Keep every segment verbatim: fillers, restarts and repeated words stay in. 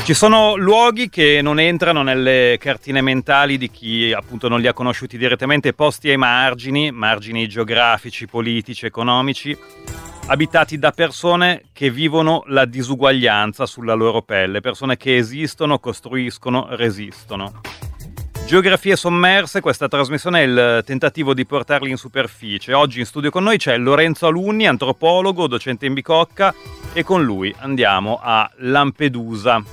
Ci sono luoghi che non entrano nelle cartine mentali di chi appunto non li ha conosciuti direttamente, posti ai margini, margini geografici, politici, economici, abitati da persone che vivono la disuguaglianza sulla loro pelle, persone che esistono, costruiscono, resistono. Geografie sommerse, questa trasmissione è il tentativo di portarli in superficie. Oggi in studio con noi c'è Lorenzo Alunni, antropologo, docente in Bicocca, e con lui andiamo a Lampedusa.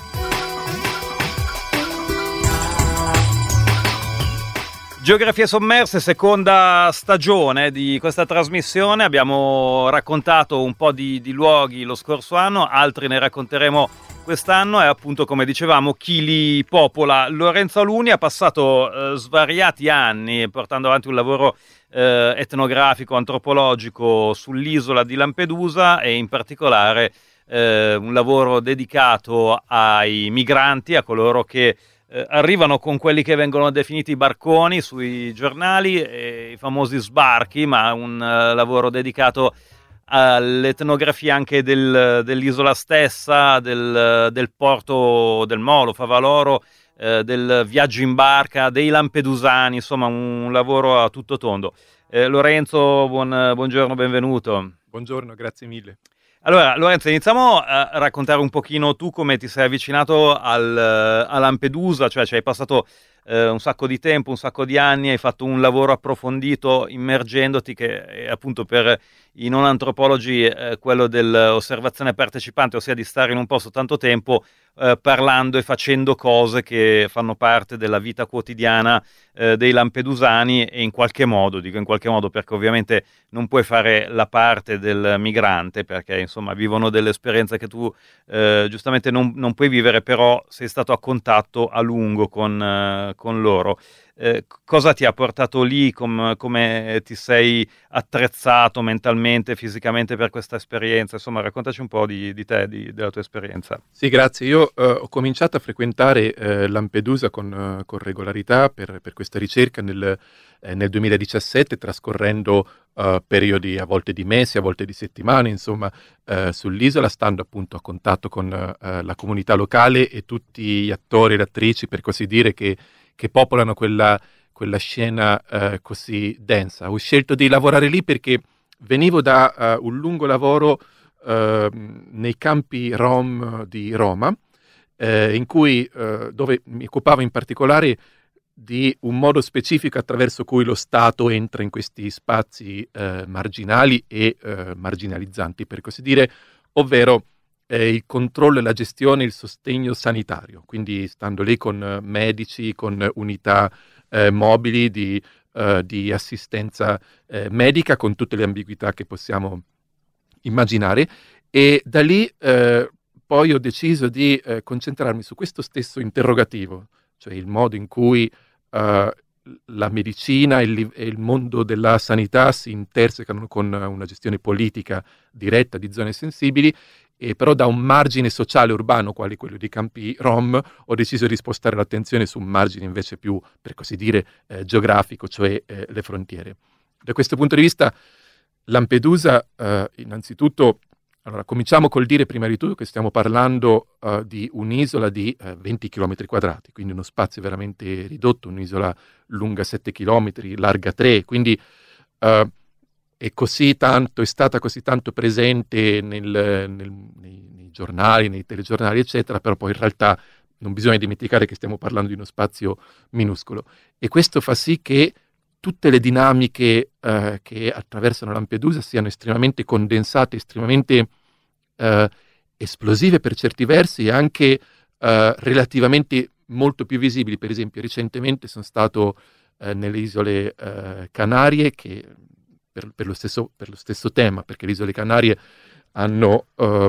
Geografie sommerse, seconda stagione di questa trasmissione. Abbiamo raccontato un po' di, di luoghi lo scorso anno, altri ne racconteremo quest'anno, e appunto, come dicevamo, chi li popola. Lorenzo Alunni ha passato eh, svariati anni portando avanti un lavoro eh, etnografico, antropologico sull'isola di Lampedusa, e in particolare eh, un lavoro dedicato ai migranti, a coloro che Eh, arrivano con quelli che vengono definiti barconi sui giornali, eh, i famosi sbarchi, ma un uh, lavoro dedicato all'etnografia anche del, dell'isola stessa, del, del porto del Molo, Favaloro, eh, del viaggio in barca, dei lampedusani, insomma un, un lavoro a tutto tondo. Eh, Lorenzo, buon, buongiorno, benvenuto. Buongiorno, grazie mille. Allora, Lorenzo, iniziamo a raccontare un pochino tu come ti sei avvicinato al, a Lampedusa, cioè ci hai passato eh, un sacco di tempo, un sacco di anni, hai fatto un lavoro approfondito, immergendoti, che è appunto per i non antropologi eh, quello dell'osservazione partecipante, ossia di stare in un posto tanto tempo eh, parlando e facendo cose che fanno parte della vita quotidiana eh, dei lampedusani, e in qualche modo, dico in qualche modo perché ovviamente non puoi fare la parte del migrante, perché insomma vivono delle esperienze che tu eh, giustamente non, non puoi vivere, però sei stato a contatto a lungo con, eh, con loro. Eh, cosa ti ha portato lì, com- come ti sei attrezzato mentalmente, fisicamente per questa esperienza? Insomma, raccontaci un po' di, di te, di, della tua esperienza. Sì, grazie. Io eh, ho cominciato a frequentare eh, Lampedusa con, uh, con regolarità per, per questa ricerca nel, eh, nel duemiladiciassette, trascorrendo uh, periodi a volte di mesi, a volte di settimane, insomma, uh, sull'isola, stando appunto a contatto con uh, la comunità locale e tutti gli attori e le attrici, per così dire, che che popolano quella, quella scena uh, così densa. Ho scelto di lavorare lì perché venivo da uh, un lungo lavoro uh, nei campi Rom di Roma, uh, in cui, uh, dove mi occupavo in particolare di un modo specifico attraverso cui lo Stato entra in questi spazi uh, marginali e uh, marginalizzanti, per così dire, ovvero Eh, il controllo e la gestione, il sostegno sanitario, quindi stando lì con eh, medici, con unità eh, mobili di, eh, di assistenza eh, medica, con tutte le ambiguità che possiamo immaginare, e da lì eh, poi ho deciso di eh, concentrarmi su questo stesso interrogativo, cioè il modo in cui eh, la medicina e il, e il mondo della sanità si intersecano con una gestione politica diretta di zone sensibili. E però da un margine sociale urbano, quale quello dei campi Rom, ho deciso di spostare l'attenzione su un margine invece più, per così dire, eh, geografico, cioè eh, le frontiere. Da questo punto di vista, Lampedusa, eh, innanzitutto, allora cominciamo col dire prima di tutto che stiamo parlando eh, di un'isola di eh, venti chilometri quadrati, quindi uno spazio veramente ridotto, un'isola lunga sette chilometri, larga tre, quindi eh, è così tanto, è stata così tanto presente nel, nel, nei, nei giornali, nei telegiornali, eccetera, però poi in realtà non bisogna dimenticare che stiamo parlando di uno spazio minuscolo. E questo fa sì che tutte le dinamiche eh, che attraversano Lampedusa siano estremamente condensate, estremamente eh, esplosive per certi versi, e anche eh, relativamente molto più visibili. Per esempio, recentemente sono stato eh, nelle isole eh, Canarie, che Per, per, lo stesso, per lo stesso tema, perché le isole Canarie hanno uh,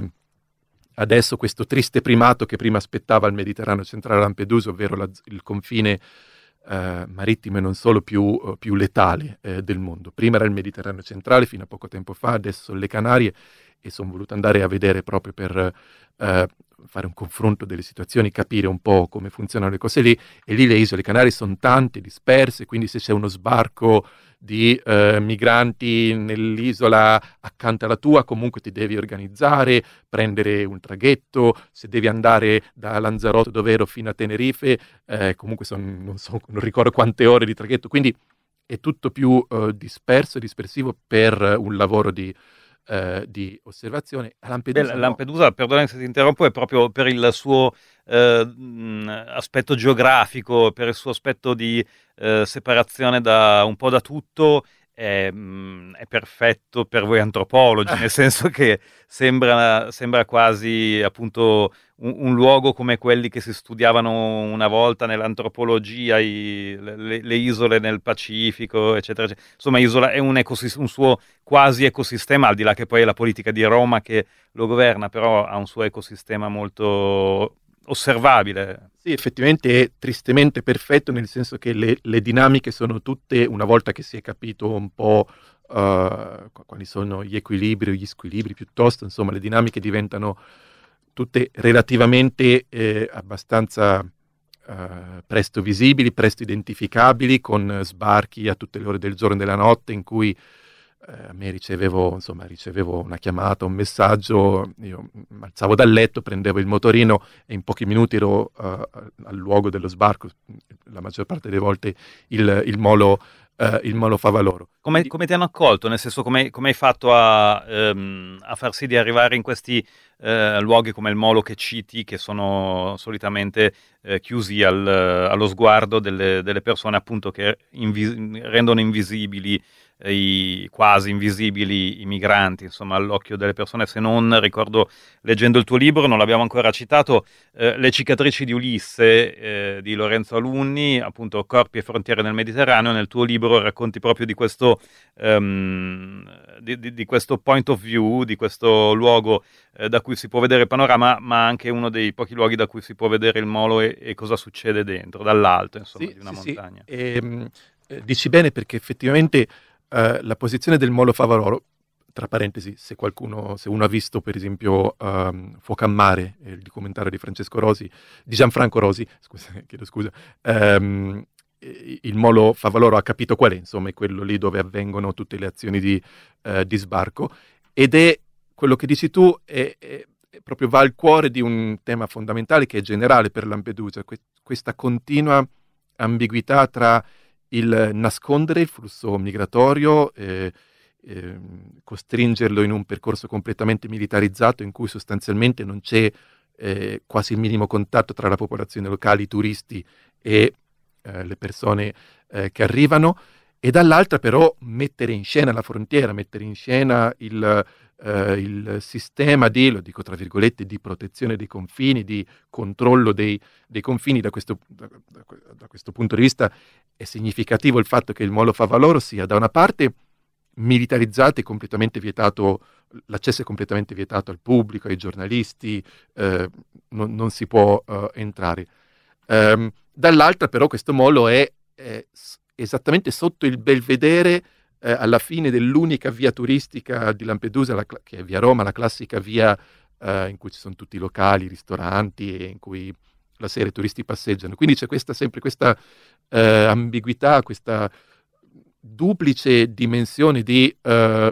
adesso questo triste primato che prima aspettava il Mediterraneo centrale a Lampedusa, ovvero la, il confine uh, marittimo e non solo più, uh, più letale uh, del mondo. Prima era il Mediterraneo centrale fino a poco tempo fa, adesso sono le Canarie, e sono voluto andare a vedere proprio per uh, fare un confronto delle situazioni, capire un po' come funzionano le cose lì. E lì le isole Canarie sono tante, disperse, quindi se c'è uno sbarco di eh, migranti nell'isola accanto alla tua, comunque ti devi organizzare, prendere un traghetto, se devi andare da Lanzarote dov'ero fino a Tenerife, eh, comunque son, non so, non ricordo quante ore di traghetto, quindi è tutto più eh, disperso e dispersivo per un lavoro di, eh, di osservazione. A Lampedusa, Beh, no. Lampedusa, perdonami se ti interrompo, è proprio per il suo eh, mh, aspetto geografico, per il suo aspetto di eh, separazione da un po' da tutto, è, mh, è perfetto per voi antropologi, nel senso che sembra, sembra quasi appunto un, un luogo come quelli che si studiavano una volta nell'antropologia, i- le, le isole nel Pacifico, eccetera, eccetera. Insomma, isola è un, ecosist- un suo quasi ecosistema, al di là che poi è la politica di Roma che lo governa, però ha un suo ecosistema molto osservabile. Sì, effettivamente è tristemente perfetto, nel senso che le, le dinamiche sono tutte, una volta che si è capito un po' uh, quali sono gli equilibri o gli squilibri, piuttosto, insomma, le dinamiche diventano tutte relativamente eh, abbastanza uh, presto visibili, presto identificabili, con sbarchi a tutte le ore del giorno e della notte in cui a me ricevevo, insomma, ricevevo una chiamata, un messaggio, io mi alzavo dal letto, prendevo il motorino e in pochi minuti ero uh, al luogo dello sbarco, la maggior parte delle volte il, il molo uh, il molo Favaloro. Come, come ti hanno accolto? Nel senso, come, come hai fatto a, ehm, a far sì di arrivare in questi eh, luoghi come il molo che citi, che sono solitamente eh, chiusi al, allo sguardo delle, delle persone appunto che invi- rendono invisibili i quasi invisibili i migranti, insomma, all'occhio delle persone, se non, ricordo, leggendo il tuo libro, non l'abbiamo ancora citato, eh, Le cicatrici di Ulisse eh, di Lorenzo Alunni, appunto Corpi e frontiere nel Mediterraneo. Nel tuo libro racconti proprio di questo, um, di, di, di questo point of view, di questo luogo eh, da cui si può vedere il panorama, ma anche uno dei pochi luoghi da cui si può vedere il molo e, e cosa succede dentro, dall'alto, insomma, sì, di una sì, montagna. Sì. E, eh, dici bene, perché effettivamente Uh, la posizione del molo Favaloro, tra parentesi, se qualcuno, se uno ha visto per esempio um, Fuoco a mare, eh, il documentario di Francesco Rosi, di Gianfranco Rosi, scusa, chiedo scusa, um, il molo Favaloro ha capito qual è, insomma, è quello lì dove avvengono tutte le azioni di, uh, di sbarco, ed è quello che dici tu, è, è, è proprio va al cuore di un tema fondamentale che è generale per Lampedusa, que- questa continua ambiguità tra il nascondere il flusso migratorio, eh, eh, costringerlo in un percorso completamente militarizzato in cui sostanzialmente non c'è eh, quasi il minimo contatto tra la popolazione locale, i turisti e eh, le persone eh, che arrivano, e dall'altra però mettere in scena la frontiera, mettere in scena il, eh, il sistema di, lo dico tra virgolette, di protezione dei confini, di controllo dei, dei confini. Da questo, da, da, da questo punto di vista è significativo il fatto che il molo Favaloro sia da una parte militarizzato e completamente vietato, l'accesso è completamente vietato al pubblico, ai giornalisti, eh, non, non si può uh, entrare. Um, dall'altra però questo molo è, è esattamente sotto il belvedere, eh, alla fine dell'unica via turistica di Lampedusa, la, che è via Roma, la classica via eh, in cui ci sono tutti i locali, i ristoranti, e in cui la sera i turisti passeggiano. Quindi c'è questa, sempre questa eh, ambiguità, questa duplice dimensione di eh,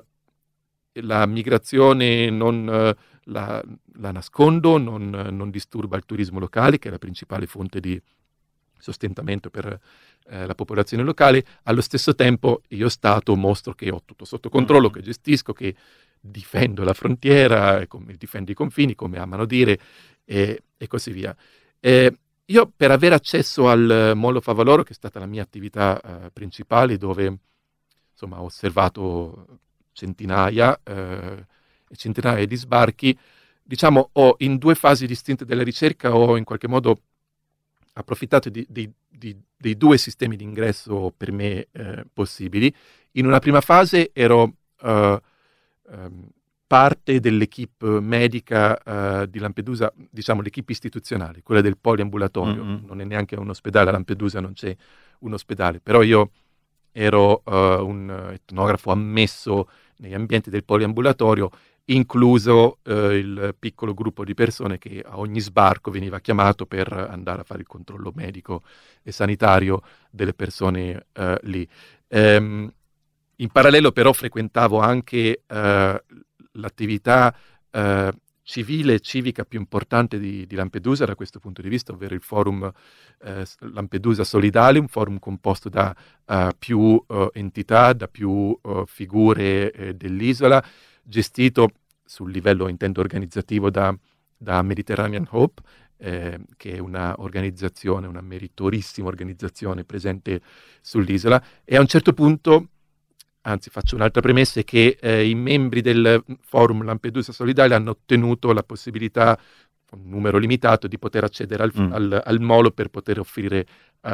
la migrazione non eh, la, la nascondo, non, non disturba il turismo locale, che è la principale fonte di sostentamento per eh, la popolazione locale. Allo stesso tempo io Stato mostro che ho tutto sotto controllo, mm. che gestisco, che difendo la frontiera, e come, difendo i confini, come amano dire, e, e così via. Eh, io per avere accesso al molo Favaloro, che è stata la mia attività eh, principale, dove insomma ho osservato centinaia eh, e centinaia di sbarchi, diciamo ho in due fasi distinte della ricerca ho in qualche modo approfittato di, di, di, dei due sistemi di ingresso per me eh, possibili. In una prima fase ero uh, um, parte dell'equipe medica uh, di Lampedusa, diciamo l'equipe istituzionale, quella del poliambulatorio. Mm-hmm. Non è neanche un ospedale, a Lampedusa non c'è un ospedale, però io ero uh, un etnografo ammesso negli ambienti del poliambulatorio, incluso eh, il piccolo gruppo di persone che a ogni sbarco veniva chiamato per andare a fare il controllo medico e sanitario delle persone eh, lì. Ehm, in parallelo però frequentavo anche eh, l'attività eh, civile e civica più importante di, di Lampedusa da questo punto di vista, ovvero il forum eh, Lampedusa Solidale, un forum composto da uh, più uh, entità, da più uh, figure eh, dell'isola, gestito sul livello, intendo, organizzativo da, da Mediterranean Hope, eh, che è una organizzazione, una meritorissima organizzazione presente sull'isola, e a un certo punto, anzi faccio un'altra premessa, è che eh, i membri del forum Lampedusa Solidale hanno ottenuto la possibilità, un numero limitato, di poter accedere al, mm. al, al molo per poter offrire uh,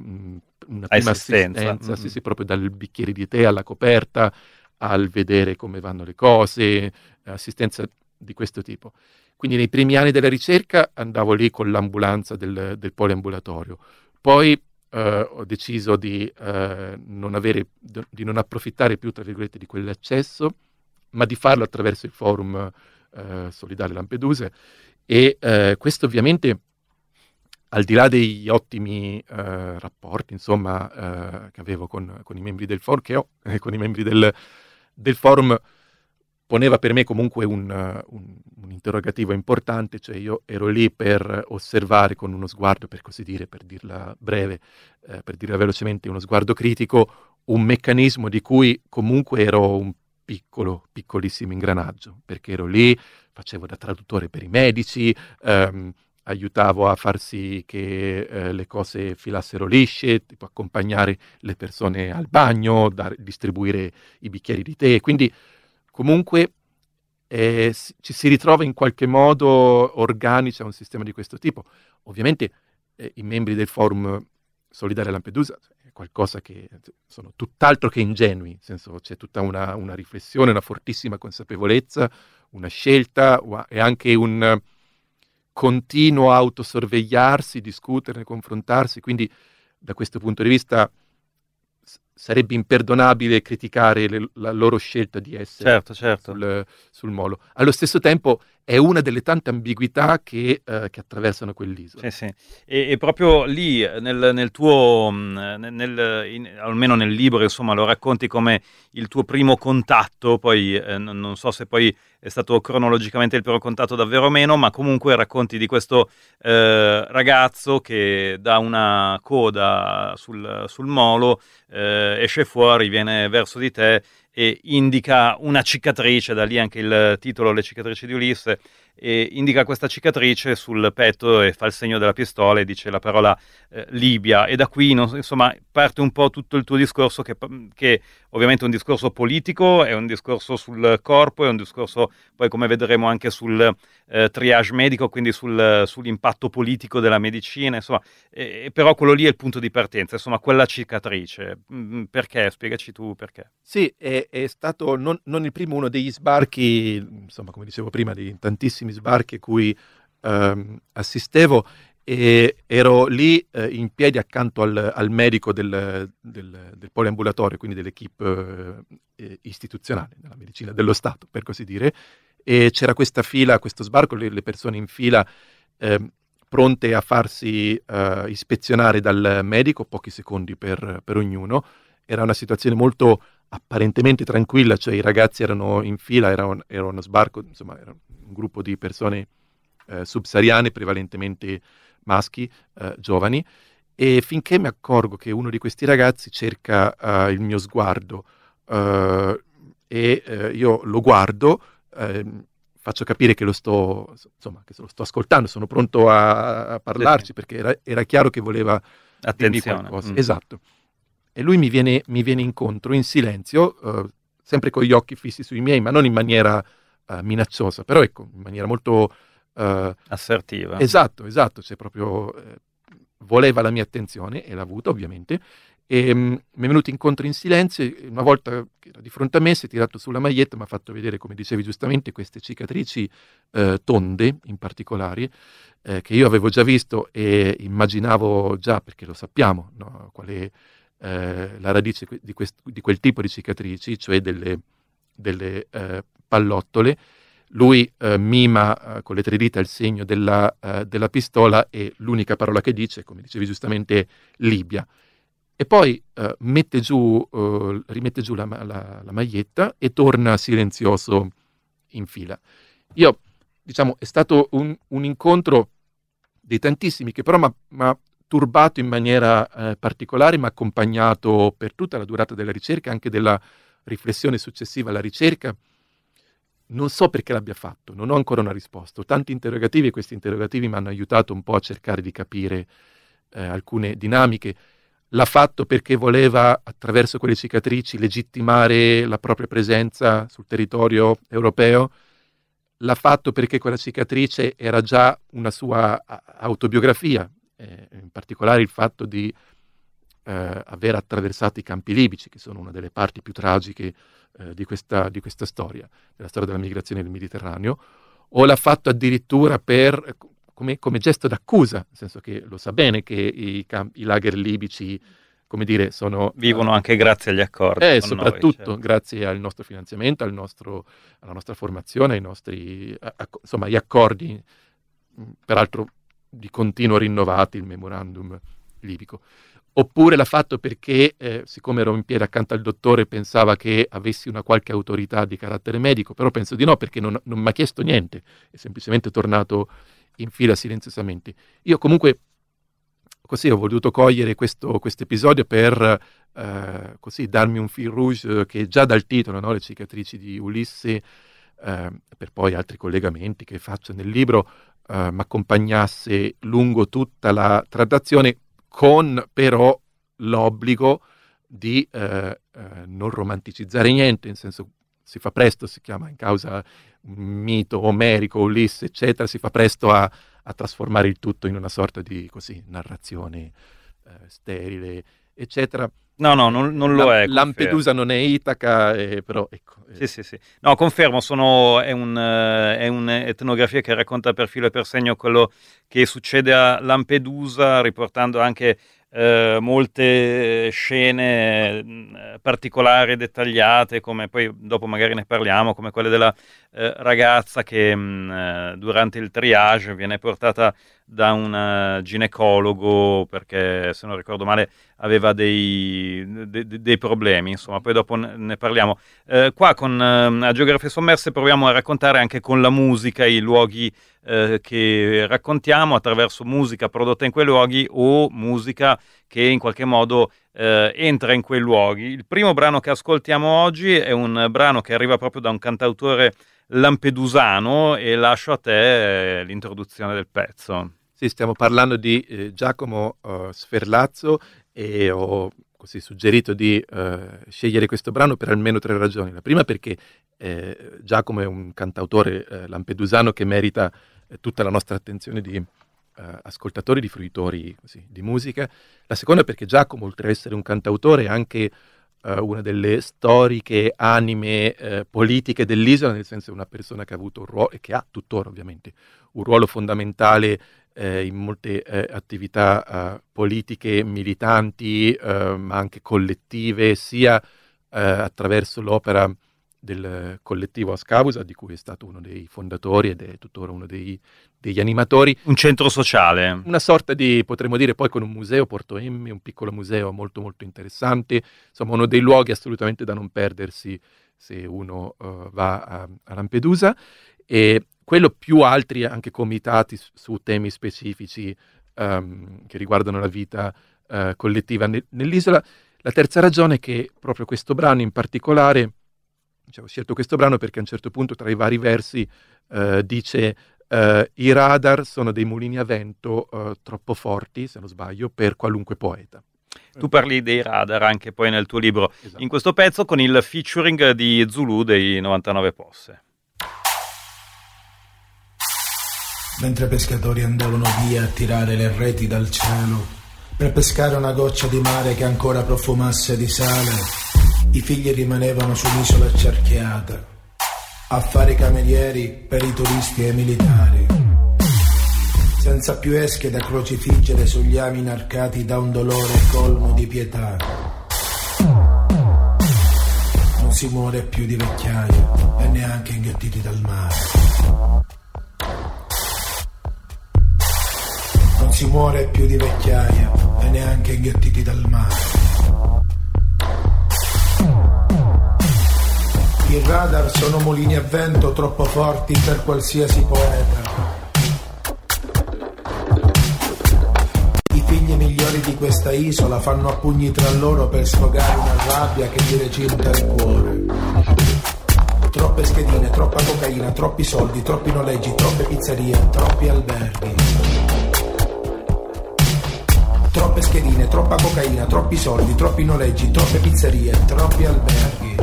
una prima assistenza, assistenza mm. sì, sì, proprio dal bicchiere di tè alla coperta, al vedere come vanno le cose, assistenza di questo tipo. Quindi nei primi anni della ricerca andavo lì con l'ambulanza del, del poliambulatorio. Poi Uh, ho deciso di, uh, non avere, di non approfittare più, tra virgolette, di quell'accesso, ma di farlo attraverso il forum uh, Solidale Lampedusa, e uh, questo ovviamente, al di là degli ottimi uh, rapporti, insomma, uh, che avevo con, con i membri del forum, che ho eh, con i membri del, del forum, poneva per me comunque un, un, un interrogativo importante, cioè io ero lì per osservare con uno sguardo, per così dire, per dirla breve, eh, per dirla velocemente, uno sguardo critico, un meccanismo di cui comunque ero un piccolo, piccolissimo ingranaggio, perché ero lì, facevo da traduttore per i medici, ehm, aiutavo a far sì che eh, le cose filassero lisce, tipo accompagnare le persone al bagno, dar, distribuire i bicchieri di tè, quindi comunque eh, ci si ritrova in qualche modo organici a un sistema di questo tipo. Ovviamente eh, i membri del forum Solidale Lampedusa è qualcosa che sono tutt'altro che ingenui, nel senso c'è tutta una, una riflessione, una fortissima consapevolezza, una scelta e anche un continuo autosorvegliarsi, discuterne, confrontarsi, quindi da questo punto di vista sarebbe imperdonabile criticare le, la loro scelta di essere certo, certo. Sul, sul molo. Allo stesso tempo è una delle tante ambiguità che, uh, che attraversano quell'isola. Sì, sì. E, e proprio lì, nel, nel tuo, nel, in, almeno nel libro, insomma, lo racconti come il tuo primo contatto, poi eh, non, non so se poi è stato cronologicamente il primo contatto davvero o meno, ma comunque racconti di questo eh, ragazzo che da una coda sul, sul molo eh, esce fuori, viene verso di te e indica una cicatrice, da lì anche il titolo Le cicatrici di Ulisse, e indica questa cicatrice sul petto e fa il segno della pistola e dice la parola eh, Libia, e da qui non, insomma parte un po' tutto il tuo discorso che, che ovviamente è un discorso politico, è un discorso sul corpo, è un discorso poi, come vedremo, anche sul eh, triage medico, quindi sul, sull'impatto politico della medicina, insomma, e, però quello lì è il punto di partenza, insomma, quella cicatrice. Perché? Spiegaci tu perché. Sì, è, è stato non, non il primo, uno degli sbarchi, insomma, come dicevo prima, di tantissimi sbarchi a cui ehm, assistevo, e ero lì eh, in piedi accanto al, al medico del, del, del poliambulatorio, quindi dell'equipe eh, istituzionale della medicina dello Stato, per così dire, e c'era questa fila, questo sbarco, le, le persone in fila eh, pronte a farsi eh, ispezionare dal medico, pochi secondi per, per ognuno. Era una situazione molto apparentemente tranquilla, cioè i ragazzi erano in fila, era, un, era uno sbarco, insomma era un gruppo di persone eh, subsahariane, prevalentemente maschi, eh, giovani, e finché mi accorgo che uno di questi ragazzi cerca uh, il mio sguardo uh, e uh, io lo guardo, uh, faccio capire che lo sto, insomma, che lo sto ascoltando, sono pronto a, a parlarci, sì, perché era, era chiaro che voleva dirmi qualcosa. Mm. Esatto. E lui mi viene, mi viene incontro in silenzio, uh, sempre con gli occhi fissi sui miei, ma non in maniera uh, minacciosa, però ecco, in maniera molto uh, assertiva. Esatto, esatto, cioè proprio uh, voleva la mia attenzione, e l'ha avuta ovviamente, e um, mi è venuto incontro in silenzio. Una volta che era di fronte a me si è tirato sulla maglietta, mi ha fatto vedere, come dicevi giustamente, queste cicatrici uh, tonde in particolare, uh, che io avevo già visto e immaginavo già, perché lo sappiamo, no? Qual è Eh, la radice di, quest- di quel tipo di cicatrici, cioè delle, delle eh, pallottole. Lui eh, mima eh, con le tre dita il segno della, eh, della pistola, e l'unica parola che dice, come dicevi giustamente, Libia. e poi uh, mette giù, uh, rimette giù la, la, la maglietta e torna silenzioso in fila. Io, diciamo, è stato un, un incontro dei tantissimi che però mi ha turbato in maniera eh, particolare, ma accompagnato per tutta la durata della ricerca, anche della riflessione successiva alla ricerca. Non so perché l'abbia fatto, non ho ancora una risposta. Ho tanti interrogativi e questi interrogativi mi hanno aiutato un po' a cercare di capire eh, alcune dinamiche. L'ha fatto perché voleva, attraverso quelle cicatrici, legittimare la propria presenza sul territorio europeo. L'ha fatto perché quella cicatrice era già una sua autobiografia, eh, in particolare il fatto di eh, aver attraversato i campi libici, che sono una delle parti più tragiche eh, di, questa, di questa storia, della storia della migrazione del Mediterraneo, o l'ha fatto addirittura per, come, come gesto d'accusa, nel senso che lo sa bene che i, campi, i lager libici, come dire, sono... Vivono uh, anche grazie agli accordi. Eh, soprattutto noi, certo. Grazie al nostro finanziamento, al nostro, alla nostra formazione, ai nostri, a, a, insomma, gli accordi, peraltro di continuo rinnovati, il memorandum libico. Oppure l'ha fatto perché, eh, siccome ero in piedi accanto al dottore, pensava che avessi una qualche autorità di carattere medico, però penso di no, perché non, non mi ha chiesto niente, è semplicemente tornato in fila silenziosamente. Io comunque... Così ho voluto cogliere questo episodio per eh, così darmi un fil rouge che già dal titolo, no? Le cicatrici di Ulisse, eh, per poi altri collegamenti che faccio nel libro, eh, mi accompagnasse lungo tutta la trattazione, con però l'obbligo di eh, eh, non romanticizzare niente, in senso si fa presto, si chiama in causa un mito omerico, Ulisse, eccetera, si fa presto a a trasformare il tutto in una sorta di così narrazione eh, sterile, eccetera. No, no, non, non lo La, è. Lampedusa non è Itaca, eh, però ecco. Eh. Sì, sì, sì. No, confermo, sono, è, un, uh, è un'etnografia che racconta per filo e per segno quello che succede a Lampedusa, riportando anche Uh, molte scene uh, particolari e dettagliate, come poi dopo magari ne parliamo, come quelle della uh, ragazza che um, durante il triage viene portata da un ginecologo perché, se non ricordo male, aveva dei, de, de, dei problemi, insomma, poi dopo ne, ne parliamo. Uh, qua con uh, a Geografie Sommerse proviamo a raccontare anche con la musica i luoghi Eh, che raccontiamo attraverso musica prodotta in quei luoghi o musica che in qualche modo eh, entra in quei luoghi. Il primo brano che ascoltiamo oggi è un brano che arriva proprio da un cantautore lampedusano e lascio a te eh, l'introduzione del pezzo. Sì, stiamo parlando di eh, Giacomo uh, Sferlazzo e ho così suggerito di uh, scegliere questo brano per almeno tre ragioni. La prima perché eh, Giacomo è un cantautore eh, lampedusano che merita tutta la nostra attenzione di uh, ascoltatori, di fruitori così, di musica. La seconda perché Giacomo, oltre ad essere un cantautore, è anche uh, una delle storiche anime uh, politiche dell'isola, nel senso è una persona che ha avuto un ruolo, e che ha tuttora ovviamente, un ruolo fondamentale eh, in molte eh, attività uh, politiche militanti, uh, ma anche collettive, sia uh, attraverso l'opera del collettivo Ascavusa, di cui è stato uno dei fondatori ed è tuttora uno dei, degli animatori. Un centro sociale. Una sorta di, potremmo dire, poi con un museo, Porto Emmi, un piccolo museo molto molto interessante, insomma uno dei luoghi assolutamente da non perdersi se uno uh, va a, a Lampedusa, e quello più altri anche comitati su, su temi specifici um, che riguardano la vita uh, collettiva ne, nell'isola. La terza ragione è che proprio questo brano in particolare, ho scelto questo brano perché a un certo punto tra i vari versi uh, dice uh, i radar sono dei mulini a vento uh, troppo forti, se non sbaglio, per qualunque poeta. Tu parli dei radar anche poi nel tuo libro, esatto, in questo pezzo con il featuring di Zulu dei novantanove Posse. Mentre pescatori andavano via a tirare le reti dal cielo per pescare una goccia di mare che ancora profumasse di sale, i figli rimanevano su un'isola accerchiata a fare i camerieri per i turisti e i militari, senza più esche da crocifiggere sugli ami inarcati da un dolore colmo di pietà. Non si muore più di vecchiaia e neanche inghiottiti dal mare. Non si si muore più di vecchiaia e neanche inghiottiti dal mare. I radar sono mulini a vento troppo forti per qualsiasi poeta. I figli migliori di questa isola fanno a pugni tra loro per sfogare una rabbia che gli recinta il cuore. Troppe schedine, troppa cocaina, troppi soldi, troppi noleggi, troppe pizzerie, troppi alberghi. Troppe schedine, troppa cocaina, troppi soldi, troppi noleggi, troppe pizzerie, troppi alberghi.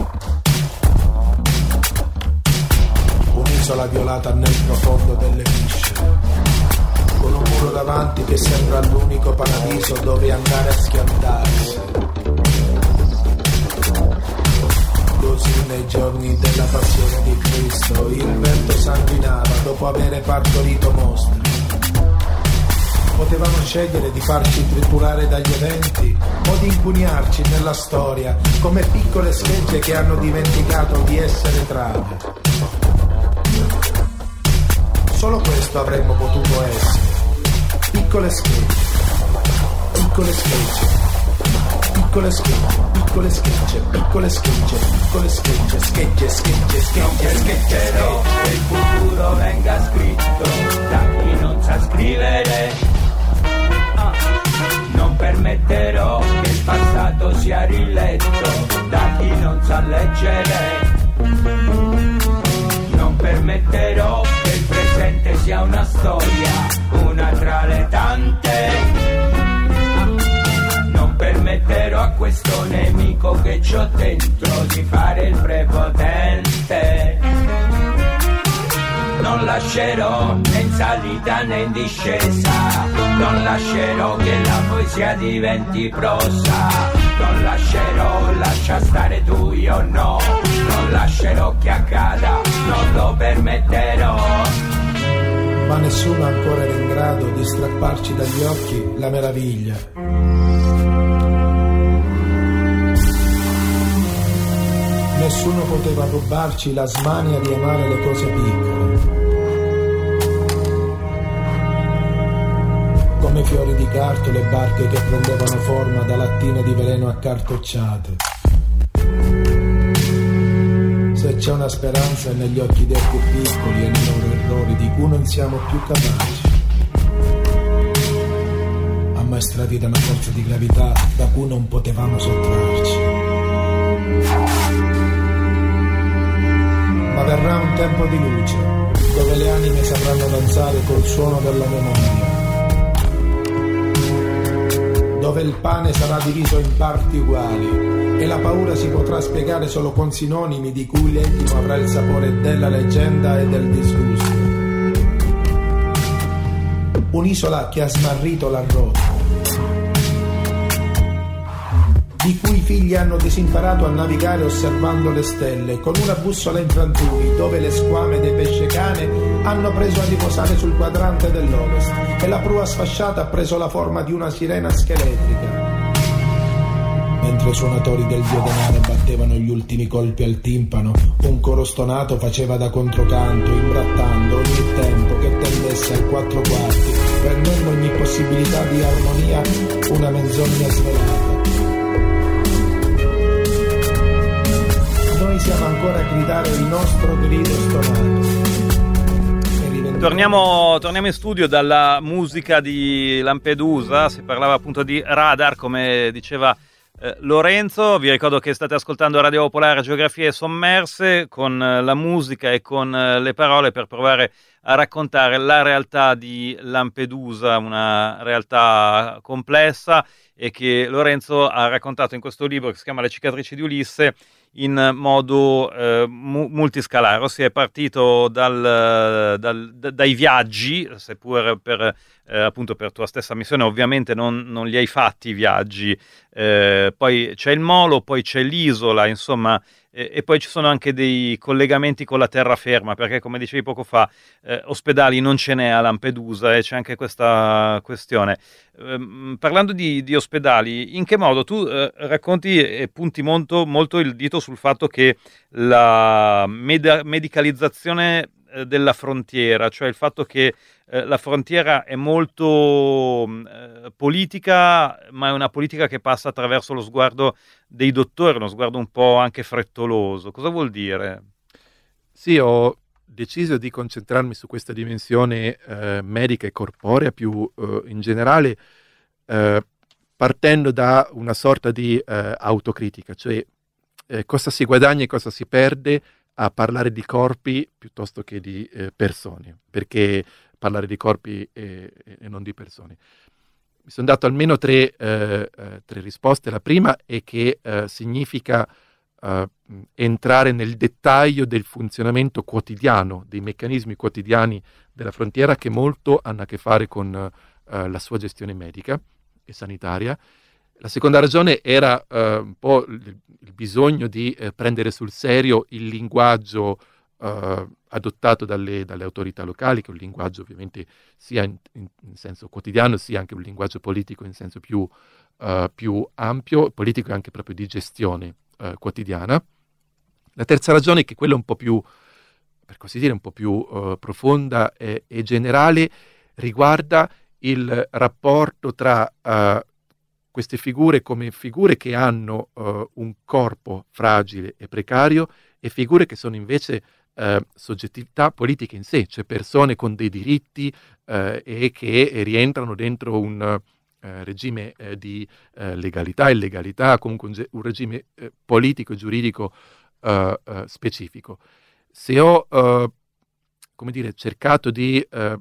Un'isola violata nel profondo delle viscere, con un muro davanti che sembra l'unico paradiso dove andare a schiantarsi. Così nei giorni della passione di Cristo il vento sanguinava dopo avere partorito mostri. Potevamo scegliere di farci triturare dagli eventi o di incunearci nella storia come piccole schegge che hanno dimenticato di essere trave. Solo questo avremmo potuto essere. Piccole schegge, piccole schegge, piccole schegge, piccole schegge, piccole schegge, piccole schegge, schegge, schegge, schegge, schegge. Che il futuro venga scritto da chi non sa scrivere. Ah. Non permetterò che il passato sia riletto da chi non sa leggere. Non permetterò che il presente sia una storia, una tra le tante. Non permetterò a questo nemico che c'ho dentro di fare il prepotente. Non lascerò né in salita né in discesa, non lascerò che la poesia diventi prosa, non lascerò, lascia stare tu, io no, non lascerò che accada, non lo permetterò. Ma nessuno ancora era in grado di strapparci dagli occhi la meraviglia. Nessuno poteva rubarci la smania di amare le cose piccole. Come fiori di carto le barche che prendevano forma da lattine di veleno accartocciate. Se c'è una speranza è negli occhi dei più piccoli e nei loro errori di cui non siamo più capaci. Ammaestrati da una forza di gravità da cui non potevamo sottrarci. Ma verrà un tempo di luce, dove le anime sapranno danzare col suono della memoria, dove il pane sarà diviso in parti uguali e la paura si potrà spiegare solo con sinonimi di cui l'intimo avrà il sapore della leggenda e del disgusto. Un'isola che ha smarrito la rotta, di cui i figli hanno disimparato a navigare osservando le stelle, con una bussola in frantumi, dove le squame dei pescecane hanno preso a riposare sul quadrante dell'ovest e la prua sfasciata ha preso la forma di una sirena scheletrica. Mentre i suonatori del dio denaro battevano gli ultimi colpi al timpano, un coro stonato faceva da controcanto, imbrattando ogni tempo che tendesse a quattro quarti, rendendo ogni possibilità di armonia una menzogna svelata. Noi siamo ancora a gridare il nostro grido stonato. Torniamo, torniamo in studio dalla musica di Lampedusa. Si parlava appunto di radar, come diceva eh, Lorenzo. Vi ricordo che state ascoltando Radio Popolare Geografie Sommerse, con eh, la musica e con eh, le parole, per provare a raccontare la realtà di Lampedusa, una realtà complessa e che Lorenzo ha raccontato in questo libro che si chiama Le cicatrici di Ulisse in modo eh, mu- multiscalare. Si è partito dal, dal, d- dai viaggi, seppur per, eh, appunto per tua stessa missione ovviamente non, non li hai fatti i viaggi, eh, poi c'è il molo, poi c'è l'isola, insomma, eh, e poi ci sono anche dei collegamenti con la terraferma, perché come dicevi poco fa, eh, ospedali non ce n'è a Lampedusa e c'è anche questa questione. Eh, parlando di, di ospedali, in che modo tu eh, racconti e punti molto, molto il dito sul fatto che la med- medicalizzazione eh, della frontiera, cioè il fatto che eh, la frontiera è molto eh, politica, ma è una politica che passa attraverso lo sguardo dei dottori, uno sguardo un po' anche frettoloso. Cosa vuol dire? Sì, ho deciso di concentrarmi su questa dimensione eh, medica e corporea più eh, in generale, eh, partendo da una sorta di eh, autocritica, cioè eh, cosa si guadagna e cosa si perde a parlare di corpi piuttosto che di eh, persone, perché parlare di corpi e, e non di persone. Mi sono dato almeno tre, eh, eh, tre risposte. La prima è che eh, significa Uh, entrare nel dettaglio del funzionamento quotidiano, dei meccanismi quotidiani della frontiera, che molto hanno a che fare con uh, la sua gestione medica e sanitaria. La seconda ragione era uh, un po' il, il bisogno di uh, prendere sul serio il linguaggio uh, adottato dalle, dalle autorità locali, che è un linguaggio ovviamente sia in, in, in senso quotidiano, sia anche un linguaggio politico in senso più, uh, più ampio, politico e anche proprio di gestione quotidiana. La terza ragione, che quella un po' più, per così dire, un po' più uh, profonda e, e generale, riguarda il rapporto tra uh, queste figure come figure che hanno uh, un corpo fragile e precario e figure che sono invece uh, soggettività politiche in sé, cioè persone con dei diritti uh, e che rientrano dentro un Uh, regime uh, di uh, legalità e illegalità, comunque un, ge- un regime uh, politico e giuridico uh, uh, specifico. Se ho, uh, come dire, cercato di uh,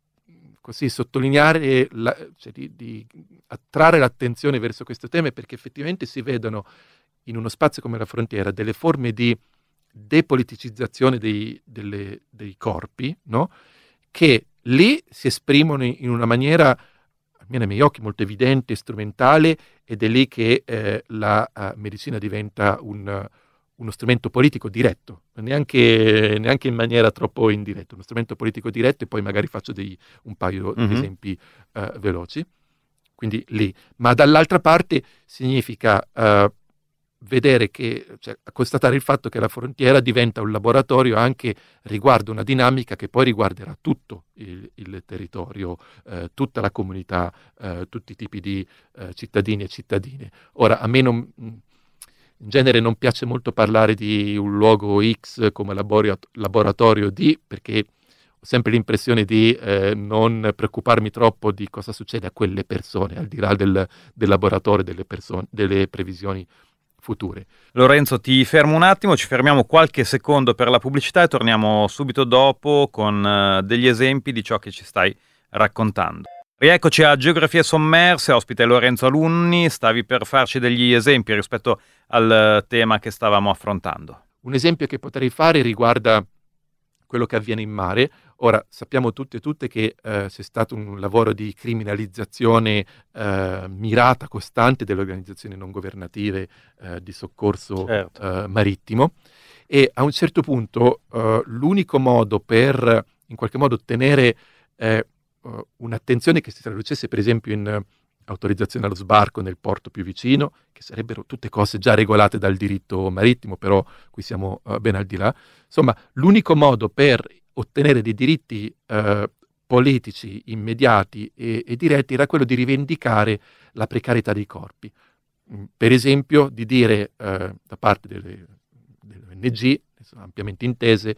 così sottolineare, la, cioè di, di attrarre l'attenzione verso questo tema, perché effettivamente si vedono in uno spazio come la frontiera delle forme di depoliticizzazione dei, delle, dei corpi, no? Che lì si esprimono in, in una maniera, almeno ai miei occhi, molto evidente, strumentale, ed è lì che eh, la uh, medicina diventa un, uh, uno strumento politico diretto, neanche, neanche in maniera troppo indiretta, uno strumento politico diretto, e poi magari faccio dei, un paio mm-hmm. di esempi uh, veloci. Quindi lì. Ma dall'altra parte significa uh, vedere che, cioè, constatare il fatto che la frontiera diventa un laboratorio anche riguardo una dinamica che poi riguarderà tutto il, il territorio, eh, tutta la comunità, eh, tutti i tipi di eh, cittadini e cittadine. Ora, a me non, in genere non piace molto parlare di un luogo X come laborato- laboratorio D, perché ho sempre l'impressione di eh, non preoccuparmi troppo di cosa succede a quelle persone, al di là del, del laboratorio, delle, persone, delle previsioni future. Lorenzo, ti fermo un attimo, ci fermiamo qualche secondo per la pubblicità e torniamo subito dopo con uh, degli esempi di ciò che ci stai raccontando. Rieccoci a Geografie Sommerse, ospite Lorenzo Alunni, stavi per farci degli esempi rispetto al tema che stavamo affrontando. Un esempio che potrei fare riguarda quello che avviene in mare. Ora, sappiamo tutte e tutte che eh, c'è stato un lavoro di criminalizzazione eh, mirata, costante, delle organizzazioni non governative eh, di soccorso certo. eh, marittimo, e a un certo punto eh, l'unico modo per in qualche modo ottenere eh, un'attenzione che si traducesse per esempio in autorizzazione allo sbarco nel porto più vicino, che sarebbero tutte cose già regolate dal diritto marittimo, però qui siamo uh, ben al di là. Insomma, l'unico modo per ottenere dei diritti uh, politici immediati e, e diretti era quello di rivendicare la precarietà dei corpi. Mm, per esempio, di dire uh, da parte delle, delle O N G, sono ampiamente intese,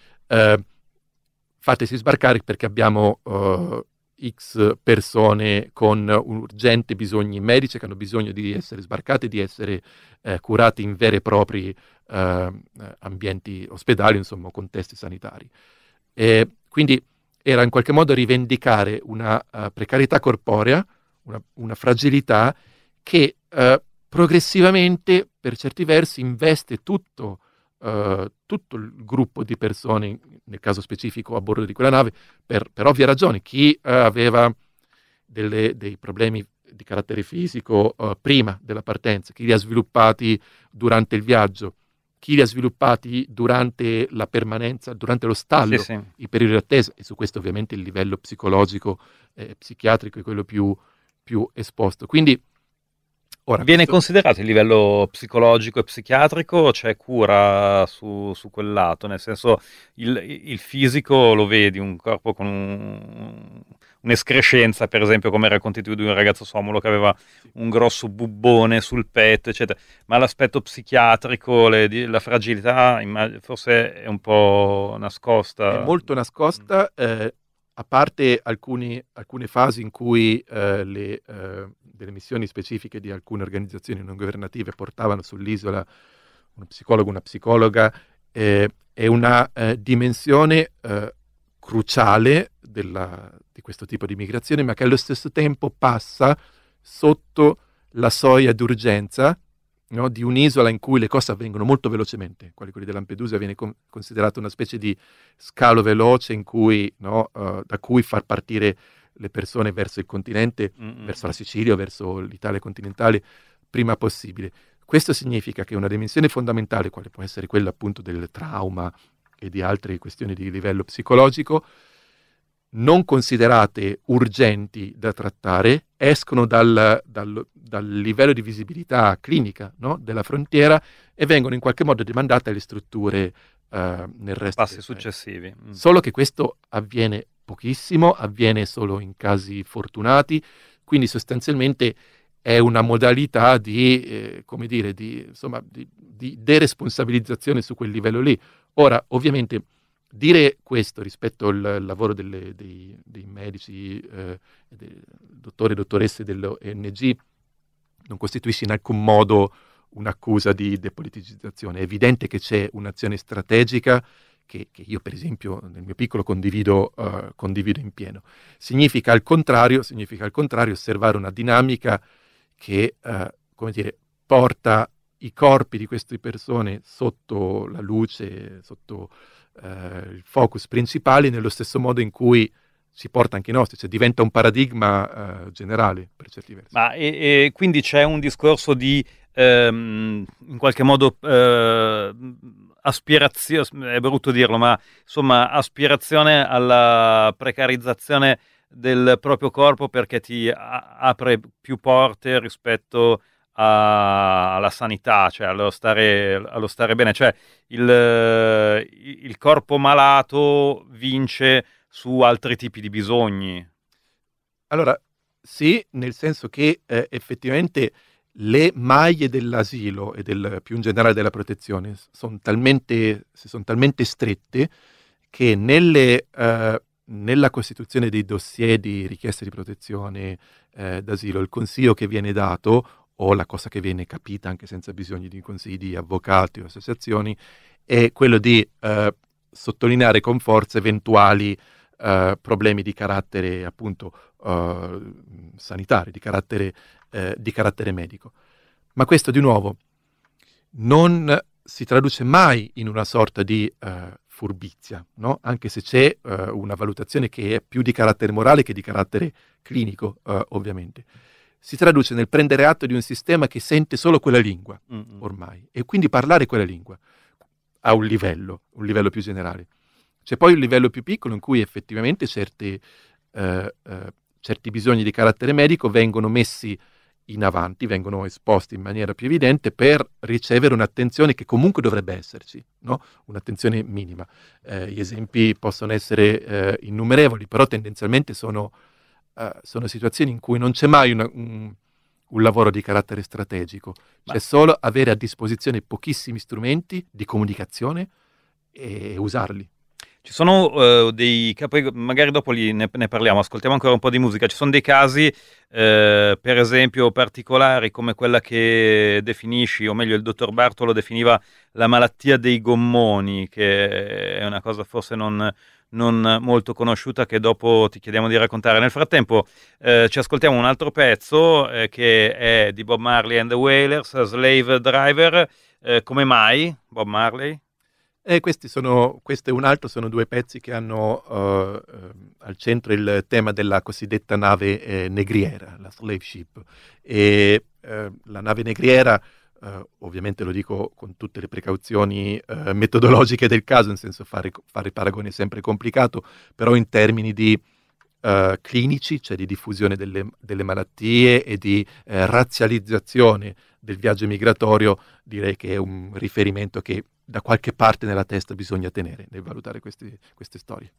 uh, fatesi sbarcare perché abbiamo uh, X persone con urgenti bisogni medici che hanno bisogno di essere sbarcate, di essere eh, curate in veri e propri eh, ambienti ospedali, insomma, contesti sanitari. E quindi era in qualche modo rivendicare una uh, precarietà corporea, una, una fragilità che uh, progressivamente, per certi versi, investe tutto Uh, tutto il gruppo di persone, nel caso specifico a bordo di quella nave, per, per ovvie ragioni. Chi uh, aveva delle, dei problemi di carattere fisico uh, prima della partenza, chi li ha sviluppati durante il viaggio, chi li ha sviluppati durante la permanenza, durante lo stallo, sì, sì. i periodi di attesa, e su questo ovviamente il livello psicologico e eh, psichiatrico è quello più, più esposto. Quindi Ora, Viene questo... considerato il livello psicologico e psichiatrico o c'è cura su, su quel lato? Nel senso, il, il fisico lo vedi, un corpo con un, un'escrescenza, per esempio, come racconti tu di un ragazzo somulo che aveva un grosso bubbone sul petto, eccetera. Ma l'aspetto psichiatrico, le, la fragilità, forse è un po' nascosta. È molto nascosta, eh, a parte alcuni, alcune fasi in cui eh, le... Eh, delle missioni specifiche di alcune organizzazioni non governative portavano sull'isola uno psicologo, una psicologa, eh, è una eh, dimensione eh, cruciale della, di questo tipo di migrazione, ma che allo stesso tempo passa sotto la soglia d'urgenza, no, di un'isola in cui le cose avvengono molto velocemente. Quelli di Lampedusa viene con, considerato una specie di scalo veloce in cui, no, uh, da cui far partire le persone verso il continente, mm-hmm. verso la Sicilia, verso l'Italia continentale, prima possibile. Questo significa che una dimensione fondamentale, quale può essere quella appunto del trauma e di altre questioni di livello psicologico, non considerate urgenti da trattare, escono dal, dal, dal livello di visibilità clinica, no, della frontiera e vengono in qualche modo demandate alle strutture uh, nel resto. Passi successivi. Mm. Solo che questo avviene pochissimo, avviene solo in casi fortunati, quindi sostanzialmente è una modalità di, eh, come dire, di, insomma, di, di deresponsabilizzazione su quel livello lì. Ora, ovviamente, dire questo rispetto al lavoro delle, dei, dei medici, eh, dei dottori e dottoresse dell'O N G non costituisce in alcun modo un'accusa di depoliticizzazione. È evidente che c'è un'azione strategica Che, che io per esempio nel mio piccolo condivido, uh, condivido in pieno. Significa al contrario, significa al contrario osservare una dinamica che, uh, come dire, porta i corpi di queste persone sotto la luce, sotto uh, il focus principale, nello stesso modo in cui si porta anche i nostri, cioè diventa un paradigma uh, generale per certi versi. Ma e, e quindi c'è un discorso di ehm, in qualche modo eh, aspirazione, è brutto dirlo, ma insomma aspirazione alla precarizzazione del proprio corpo perché ti a- apre più porte rispetto a- alla sanità, cioè allo stare, allo stare bene, cioè il, il corpo malato vince su altri tipi di bisogni. Allora, sì, nel senso che eh, effettivamente le maglie dell'asilo e del, più in generale della protezione sono talmente, sono talmente strette che nelle, eh, nella costituzione dei dossier di richieste di protezione eh, d'asilo il consiglio che viene dato, o la cosa che viene capita anche senza bisogno di consigli di avvocati o associazioni, è quello di eh, sottolineare con forza eventuali eh, problemi di carattere appunto eh, sanitario, di carattere Eh, di carattere medico. Ma questo di nuovo non si traduce mai in una sorta di eh, furbizia, no? Anche se c'è eh, una valutazione che è più di carattere morale che di carattere clinico, eh, ovviamente. Si traduce nel prendere atto di un sistema che sente solo quella lingua, mm-hmm. ormai, e quindi parlare quella lingua a un livello, un livello più generale. C'è poi un livello più piccolo in cui effettivamente certi, eh, eh, certi bisogni di carattere medico vengono messi in avanti, vengono esposti in maniera più evidente per ricevere un'attenzione che comunque dovrebbe esserci, no? Un'attenzione minima. Eh, gli esempi possono essere eh, innumerevoli, però tendenzialmente sono, uh, sono situazioni in cui non c'è mai una, un, un lavoro di carattere strategico, Ma... c'è solo avere a disposizione pochissimi strumenti di comunicazione e usarli. Ci sono uh, dei poi magari dopo li, ne, ne parliamo, ascoltiamo ancora un po' di musica. Ci sono dei casi, eh, per esempio, particolari come quella che definisci, o meglio il dottor Bartolo definiva la malattia dei gommoni, che è una cosa forse non, non molto conosciuta, che dopo ti chiediamo di raccontare. Nel frattempo eh, ci ascoltiamo un altro pezzo eh, che è di Bob Marley and the Wailers, Slave Driver. Eh, come mai Bob Marley? E questi sono, questo e un altro sono due pezzi che hanno uh, uh, al centro il tema della cosiddetta nave eh, negriera, la slave ship. E uh, la nave negriera, uh, ovviamente lo dico con tutte le precauzioni uh, metodologiche del caso, nel senso fare, fare paragoni è sempre complicato, però in termini di uh, clinici, cioè di diffusione delle, delle malattie e di uh, razzializzazione del viaggio migratorio, direi che è un riferimento che da qualche parte nella testa bisogna tenere nel valutare questi, queste storie.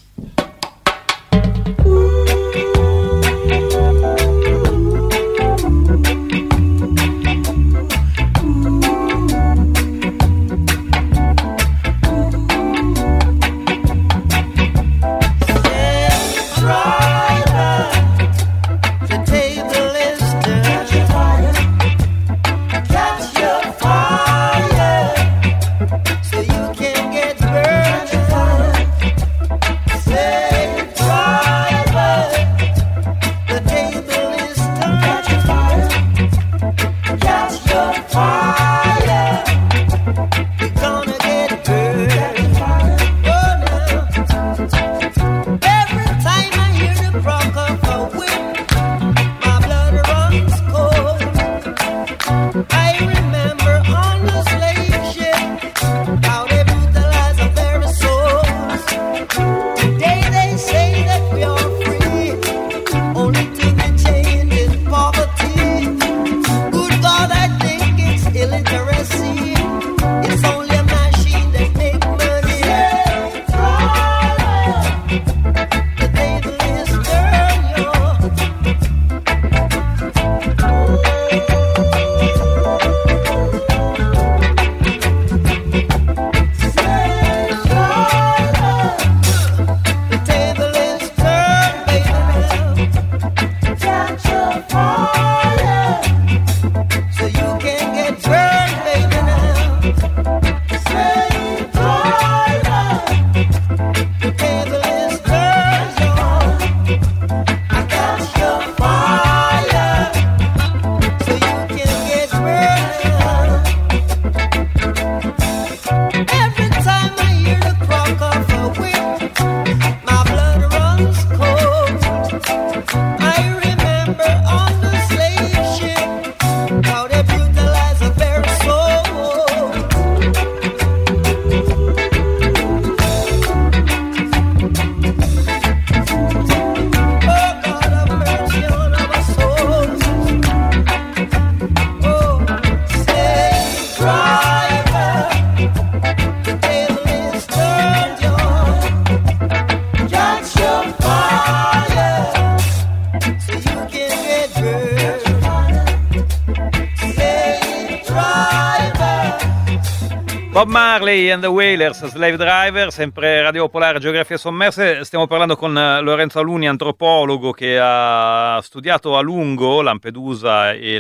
Bob Marley and the Wailers, Slave Driver, sempre Radio Popolare, Geografie Sommerse. Stiamo parlando con Lorenzo Alunni, antropologo che ha studiato a lungo Lampedusa e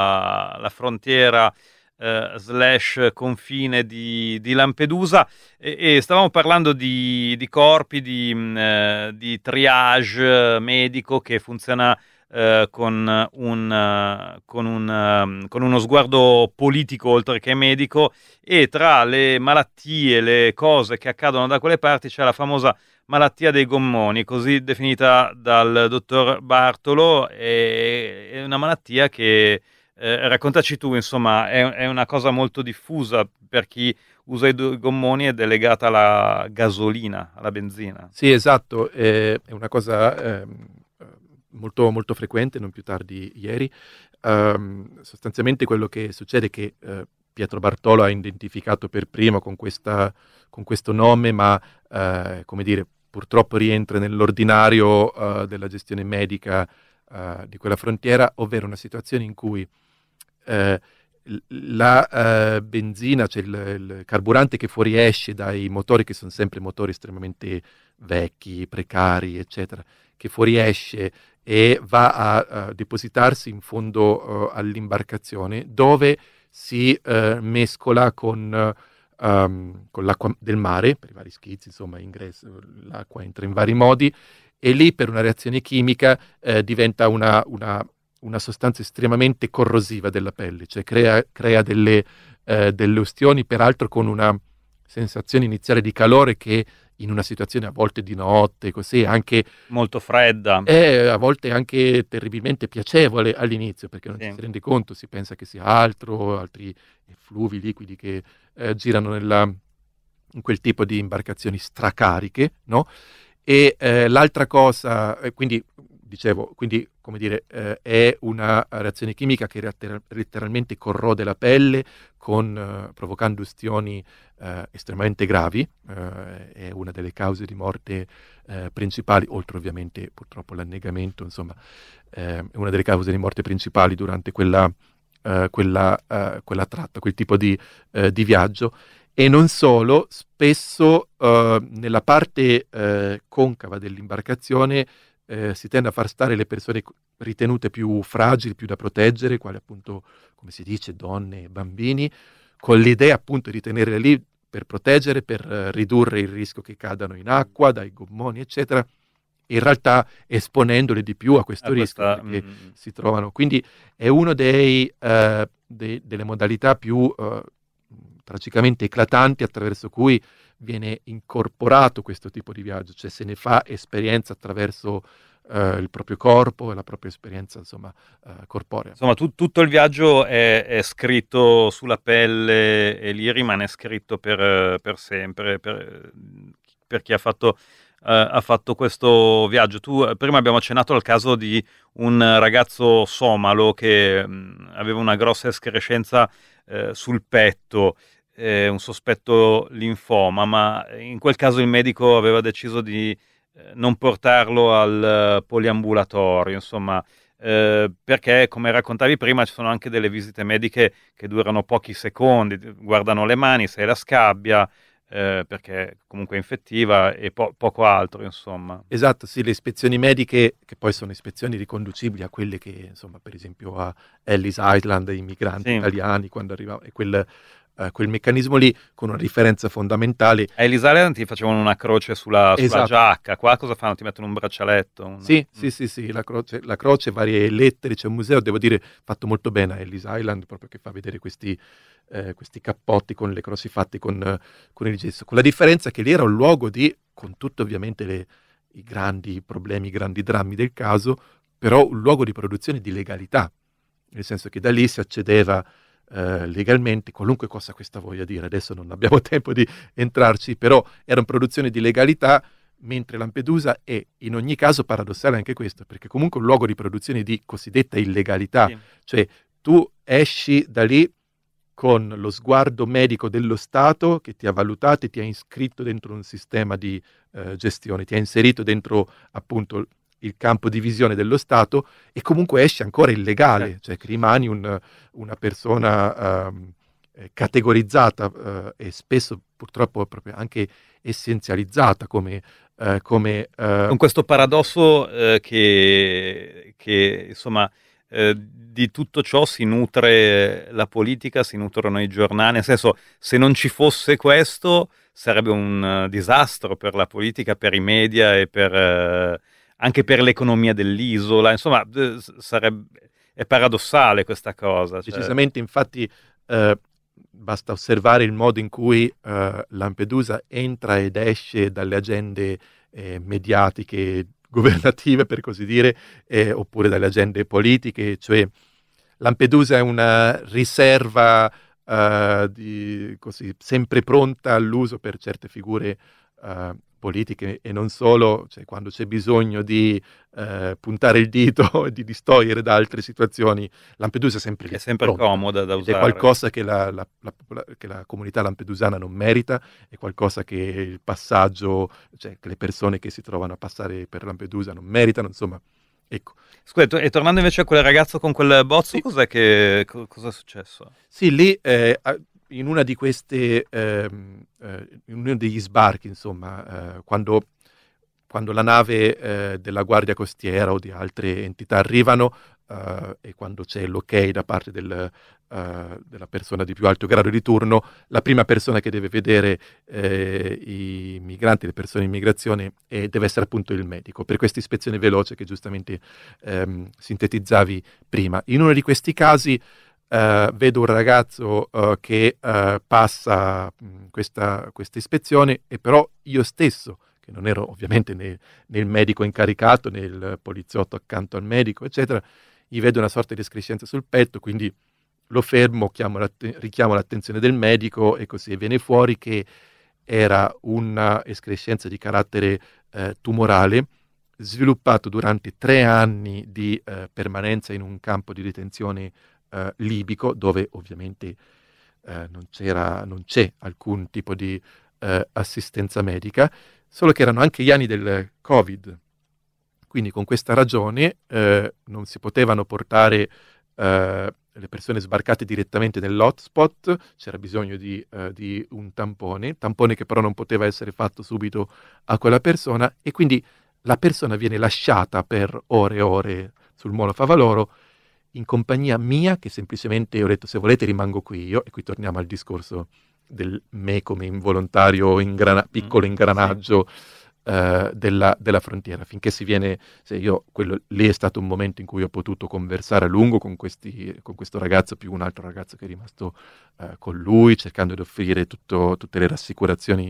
la, la frontiera eh, slash confine di, di Lampedusa, e, e stavamo parlando di, di corpi, di, eh, di triage medico che funziona Uh, con, un, uh, con, un, uh, con uno sguardo politico oltre che medico, e tra le malattie, le cose che accadono da quelle parti c'è la famosa malattia dei gommoni, così definita dal dottor Bartolo. È, è una malattia che, eh, raccontaci tu, insomma, è, è una cosa molto diffusa per chi usa i gommoni ed è legata alla gasolina, alla benzina. Sì, esatto, è, è una cosa... Ehm... molto, molto frequente, non più tardi ieri. Um, sostanzialmente quello che succede è che uh, Pietro Bartolo ha identificato per primo con, questa, con questo nome, ma uh, come dire, purtroppo rientra nell'ordinario uh, della gestione medica uh, di quella frontiera, ovvero una situazione in cui uh, la uh, benzina, cioè il, il carburante che fuoriesce dai motori, che sono sempre motori estremamente vecchi, precari, eccetera, che fuoriesce e va a, a depositarsi in fondo uh, all'imbarcazione, dove si uh, mescola con, uh, um, con l'acqua del mare, per i vari schizzi, insomma, ingresso, l'acqua entra in vari modi, e lì per una reazione chimica uh, diventa una, una, una sostanza estremamente corrosiva della pelle, cioè crea, crea delle, uh, delle ustioni, peraltro con una sensazione iniziale di calore che in una situazione a volte di notte, così, anche molto fredda, è a volte anche terribilmente piacevole all'inizio, perché non sì. ci si rende conto, si pensa che sia altro, altri fluvi liquidi che eh, girano nella, in quel tipo di imbarcazioni stracariche, no? E eh, l'altra cosa, eh, quindi dicevo, quindi come dire, eh, è una reazione chimica che later- letteralmente corrode la pelle, con, eh, provocando ustioni eh, estremamente gravi, eh, è una delle cause di morte eh, principali, oltre ovviamente purtroppo l'annegamento, insomma, eh, è una delle cause di morte principali durante quella, eh, quella, eh, quella tratta, quel tipo di, eh, di viaggio. E non solo, spesso eh, nella parte eh, concava dell'imbarcazione eh, si tende a far stare le persone ritenute più fragili, più da proteggere, quali appunto, come si dice, donne e bambini, con l'idea appunto di tenerle lì per proteggere, per eh, ridurre il rischio che cadano in acqua, dai gommoni, eccetera, in realtà esponendole di più a questo a rischio, questa, perché mm. si trovano. Quindi è uno dei, eh, dei, delle modalità più eh, tragicamente eclatanti attraverso cui viene incorporato questo tipo di viaggio, cioè se ne fa esperienza attraverso uh, il proprio corpo e la propria esperienza, insomma, uh, corporea. Insomma, tu, tutto il viaggio è, è scritto sulla pelle e lì rimane scritto per, per sempre, per, per chi ha fatto, uh, ha fatto questo viaggio. Tu, prima abbiamo accennato al caso di un ragazzo somalo che mh, aveva una grossa escrescenza uh, sul petto, Eh, un sospetto linfoma, ma in quel caso il medico aveva deciso di eh, non portarlo al eh, poliambulatorio, insomma, eh, perché come raccontavi prima ci sono anche delle visite mediche che durano pochi secondi, guardano le mani, se è la scabbia, eh, perché comunque è infettiva e po- poco altro, insomma. Esatto, sì, le ispezioni mediche, che poi sono ispezioni riconducibili a quelle che, insomma, per esempio a Ellis Island, i migranti sì. italiani, quando arrivavano, e quel Uh, quel meccanismo lì, con una differenza fondamentale. A Ellis Island ti facevano una croce sulla, sulla esatto. giacca, qua cosa fanno? Ti mettono un braccialetto? Una... Sì, mm. sì, sì, sì, la croce, la croce, varie lettere, c'è un museo, devo dire, fatto molto bene a Ellis Island, proprio che fa vedere questi, eh, questi cappotti con le croci fatte con, uh, con il gesso, con la differenza che lì era un luogo di, con tutti ovviamente le, i grandi problemi, i grandi drammi del caso, però un luogo di produzione di legalità, nel senso che da lì si accedeva Uh, legalmente, qualunque cosa questa voglia dire, adesso non abbiamo tempo di entrarci, però era una produzione di legalità, mentre Lampedusa è in ogni caso paradossale anche questo, perché comunque è un luogo di produzione di cosiddetta illegalità, sì. Cioè tu esci da lì con lo sguardo medico dello Stato che ti ha valutato e ti ha iscritto dentro un sistema di uh, gestione, ti ha inserito dentro appunto il campo di visione dello Stato, e comunque esce ancora illegale, eh. cioè che rimani un, una persona um, categorizzata uh, e spesso purtroppo proprio anche essenzializzata come... Uh, come uh... con questo paradosso uh, che, che insomma uh, di tutto ciò si nutre la politica, si nutrono i giornali, nel senso, se non ci fosse questo sarebbe un uh, disastro per la politica, per i media e per... Uh, anche per l'economia dell'isola, insomma, sarebbe, è paradossale questa cosa. Cioè. Decisamente, infatti, eh, basta osservare il modo in cui eh, Lampedusa entra ed esce dalle agende eh, mediatiche, governative, per così dire, eh, oppure dalle agende politiche, cioè Lampedusa è una riserva eh, di, così, sempre pronta all'uso per certe figure eh, politiche e non solo, cioè quando c'è bisogno di eh, puntare il dito e di distogliere da altre situazioni, Lampedusa è sempre lì, è sempre pronta, comoda da usare. È qualcosa che la, la, la, che la comunità lampedusana non merita, è qualcosa che il passaggio, cioè che le persone che si trovano a passare per Lampedusa non meritano, insomma, ecco. Scusa, e tornando invece a quel ragazzo con quel bozzo, sì. cos'è che cosa è successo? Sì, lì eh, in una di queste, ehm, eh, in uno degli sbarchi, insomma, eh, quando, quando la nave eh, della Guardia Costiera o di altre entità arrivano eh, e quando c'è l'ok da parte del, eh, della persona di più alto grado di turno, la prima persona che deve vedere eh, i migranti, le persone in migrazione, eh, deve essere appunto il medico, per questa ispezione veloce che giustamente ehm, sintetizzavi prima. In uno di questi casi Uh, vedo un ragazzo uh, che uh, passa mh, questa, questa ispezione, e però io stesso, che non ero ovviamente né, né il medico incaricato né il poliziotto accanto al medico, eccetera, gli vedo una sorta di escrescenza sul petto, quindi lo fermo, chiamo l'atten- richiamo l'attenzione del medico, e così viene fuori che era una escrescenza di carattere eh, tumorale sviluppato durante tre anni di eh, permanenza in un campo di detenzione eh, libico, dove ovviamente eh, non c'era, non c'è alcun tipo di eh, assistenza medica, solo che erano anche gli anni del Covid. Quindi con questa ragione eh, non si potevano portare eh, le persone sbarcate direttamente nell'hotspot, c'era bisogno di, uh, di un tampone, tampone che però non poteva essere fatto subito a quella persona, e quindi la persona viene lasciata per ore e ore sul Molo Favaloro in compagnia mia, che semplicemente ho detto: se volete rimango qui io, e qui torniamo al discorso del me come involontario ingrana- piccolo ingranaggio sì. Uh, della, della frontiera, finché si viene, se io, quello lì è stato un momento in cui ho potuto conversare a lungo con, questi, con questo ragazzo, più un altro ragazzo che è rimasto uh, con lui, cercando di offrire tutto, tutte le rassicurazioni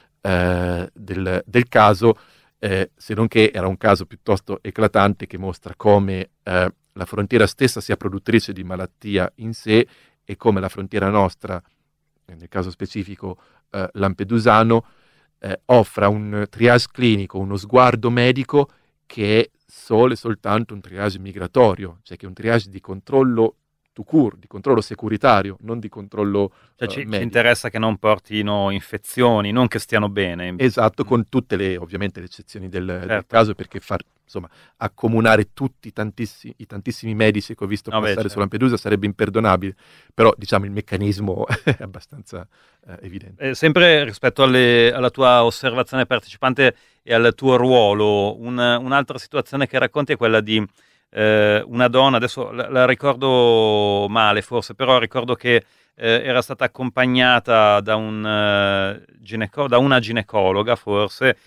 uh, del, del caso, eh, se non che era un caso piuttosto eclatante che mostra come uh, la frontiera stessa sia produttrice di malattia in sé, e come la frontiera nostra, nel caso specifico uh, lampedusano, Eh, offra un triage clinico, uno sguardo medico che è solo e soltanto un triage migratorio, cioè che è un triage di controllo tout court, di controllo securitario, non di controllo cioè uh, ci, medico. Ci interessa che non portino infezioni, non che stiano bene. Esatto, mm. con tutte le, ovviamente, le eccezioni del, certo. del caso, perché far, insomma, accomunare tutti i tantissimi, i tantissimi medici che ho visto no, passare beh, certo. su Lampedusa sarebbe imperdonabile, però diciamo il meccanismo è abbastanza eh, evidente. Eh, sempre rispetto alle, alla tua osservazione partecipante e al tuo ruolo, un, un'altra situazione che racconti è quella di eh, una donna, adesso la, la ricordo male forse, però ricordo che eh, era stata accompagnata da, un, uh, gineco- da una ginecologa forse,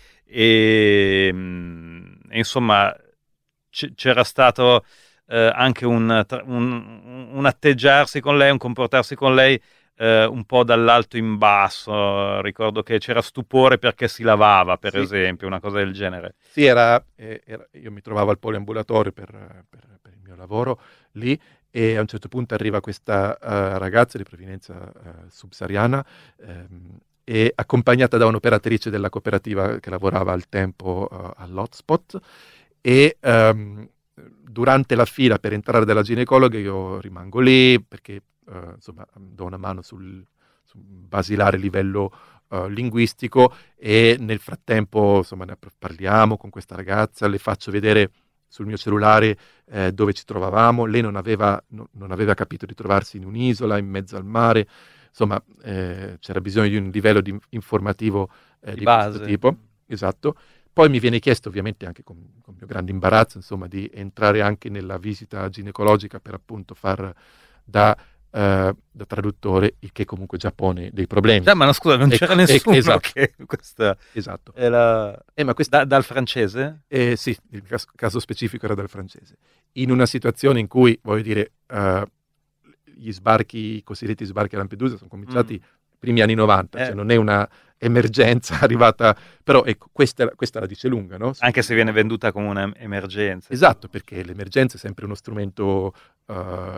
e, mh, e insomma c- c'era stato eh, anche un, un, un atteggiarsi con lei, un comportarsi con lei eh, un po' dall'alto in basso. Ricordo che c'era stupore perché si lavava, per sì. esempio, una cosa del genere. Sì, era, eh, era io mi trovavo al poliambulatorio per, per, per il mio lavoro lì, e a un certo punto arriva questa uh, ragazza di provenienza uh, subsahariana, ehm, e accompagnata da un'operatrice della cooperativa che lavorava al tempo uh, all'hotspot, e um, durante la fila per entrare dalla ginecologa io rimango lì perché uh, insomma do una mano sul, sul basilare livello uh, linguistico, e nel frattempo insomma ne parliamo con questa ragazza, le faccio vedere sul mio cellulare eh, dove ci trovavamo. Lei non aveva, no, non aveva capito di trovarsi in un'isola in mezzo al mare, insomma eh, c'era bisogno di un livello di informativo eh, di, di questo tipo. Esatto. Poi mi viene chiesto, ovviamente anche con, con mio grande imbarazzo, insomma, di entrare anche nella visita ginecologica per appunto far da, uh, da traduttore, il che comunque già pone dei problemi. Cioè, ma no, scusa, non e, c'era nessuno e, esatto. che questa esatto. era eh, ma questa... da, dal francese? Eh, sì, il caso, caso specifico era dal francese. In una situazione in cui, voglio dire, uh, gli sbarchi, i cosiddetti sbarchi a Lampedusa sono cominciati mm. primi anni novanta, eh. cioè non è una emergenza arrivata, però ecco, questa, questa la dice lunga, no? Anche se viene venduta come un'emergenza. Esatto, perché l'emergenza è sempre uno strumento uh,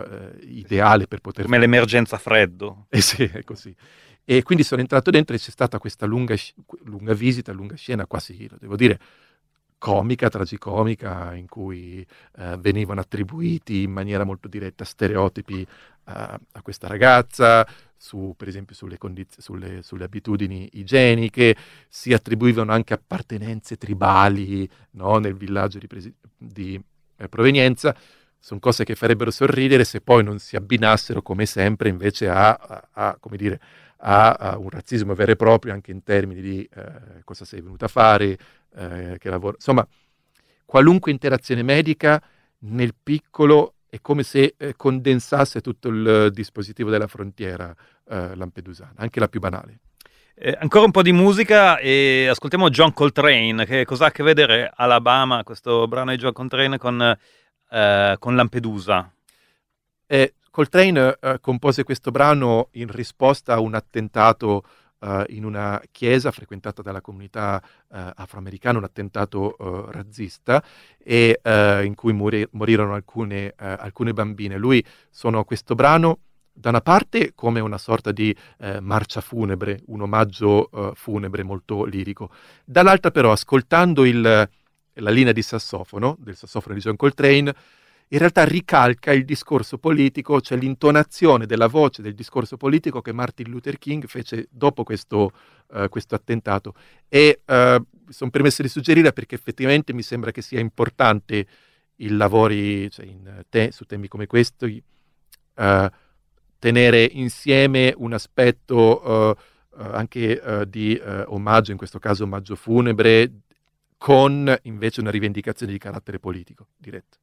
ideale per poter... Come l'emergenza freddo. Eh sì, è così. E quindi sono entrato dentro e c'è stata questa lunga, lunga visita, lunga scena, quasi, lo devo dire, comica, tragicomica, in cui uh, venivano attribuiti in maniera molto diretta stereotipi uh, a questa ragazza, su, per esempio sulle, condiz- sulle, sulle abitudini igieniche, si attribuivano anche appartenenze tribali, no, nel villaggio di, presi- di eh, provenienza. Sono cose che farebbero sorridere se poi non si abbinassero, come sempre, invece a, a, a come dire, a, a un razzismo vero e proprio, anche in termini di eh, cosa sei venuta a fare, eh, che lavoro. Insomma, qualunque interazione medica nel piccolo è come se eh, condensasse tutto il dispositivo della frontiera eh, lampedusana, anche la più banale. Eh, ancora un po' di musica e ascoltiamo John Coltrane. Che cosa ha a che vedere Alabama, questo brano di John Coltrane, con, eh, con Lampedusa? Eh, Coltrane eh, compose questo brano in risposta a un attentato Uh, in una chiesa frequentata dalla comunità uh, afroamericana, un attentato uh, razzista, e uh, in cui muri- morirono alcune, uh, alcune bambine. Lui suonò questo brano da una parte come una sorta di eh, marcia funebre, un omaggio eh, funebre molto lirico, dall'altra però ascoltando il, la linea di sassofono, del sassofono di John Coltrane, in realtà ricalca il discorso politico, cioè l'intonazione della voce del discorso politico che Martin Luther King fece dopo questo, uh, questo attentato. E uh, sono permesso di suggerire perché effettivamente mi sembra che sia importante il lavori, cioè in te, su temi come questi, uh, tenere insieme un aspetto uh, uh, anche uh, di uh, omaggio, in questo caso omaggio funebre, con invece una rivendicazione di carattere politico diretto.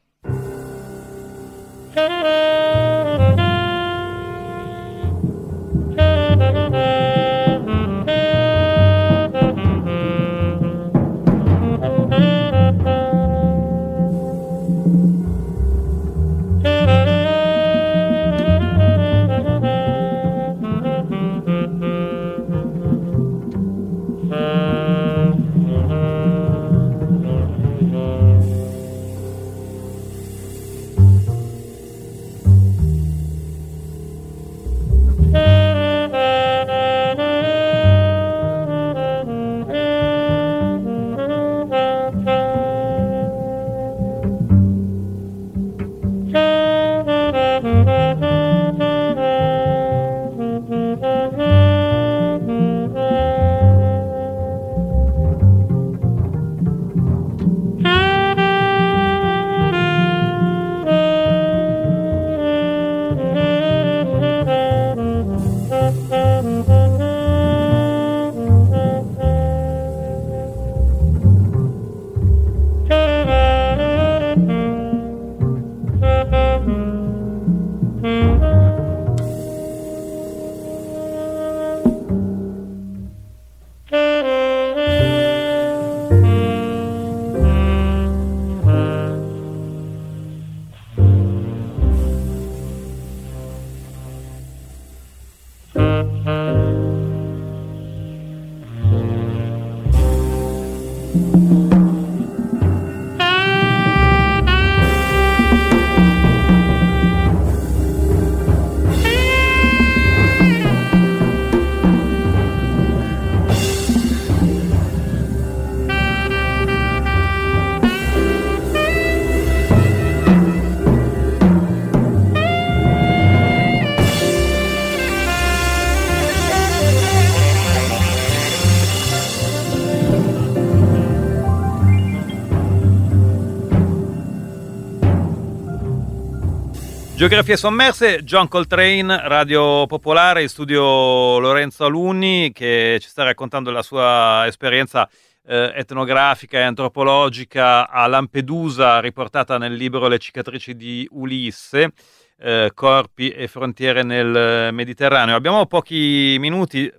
Geografie sommerse, John Coltrane, Radio Popolare, in studio Lorenzo Alunni che ci sta raccontando la sua esperienza eh, etnografica e antropologica a Lampedusa, riportata nel libro Le cicatrici di Ulisse, eh, corpi e frontiere nel Mediterraneo. Abbiamo pochi minuti,